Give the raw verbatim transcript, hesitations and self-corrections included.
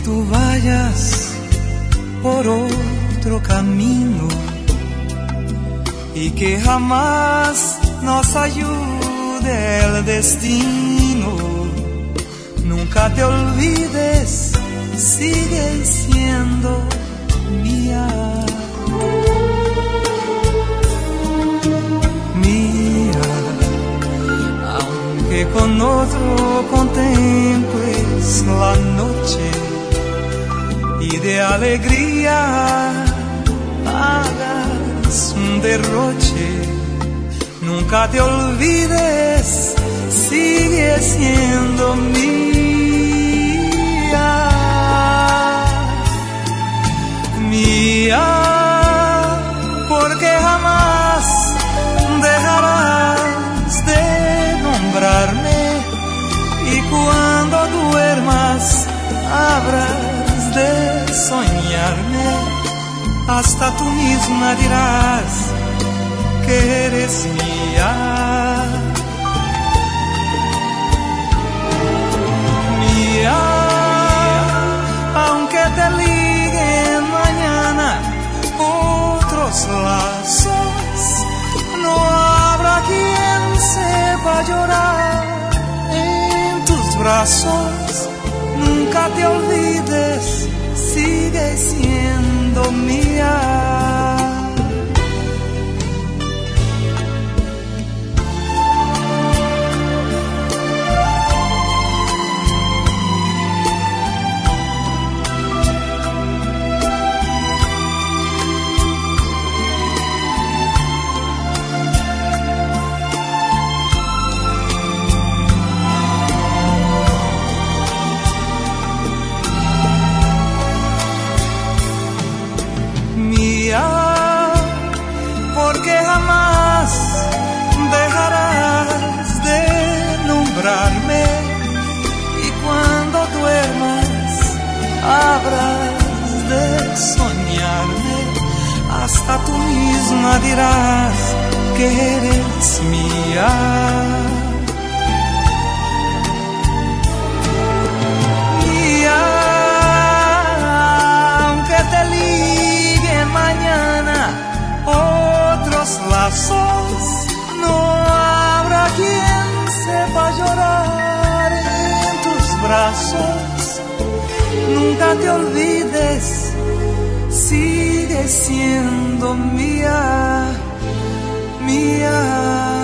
tú vayas por otro camino y que jamás nos ayude el destino. Nunca te olvides, sigue siendo mía. Mía, aunque con otro contemples la noche y de alegría hagas un derroche, nunca te olvides, sigue siendo mía. Mía, porque jamás dejarás de nombrarme y cuando duermas habrás de soñarme. Hasta tú misma dirás que eres mía. Mía, aunque te liguen mañana otros lazos, no habrá quien sepa llorar en tus brazos. Nunca te olvides, sigue siendo mía. Porque jamás dejarás de nombrarme y cuando duermas habrás de soñarme. Hasta tú misma dirás que eres mía. Mía, aunque te liguen mañana otros lazos, no habrá quien sepa llorar en tus brazos. Nunca te olvides, sigue siendo mía, mía.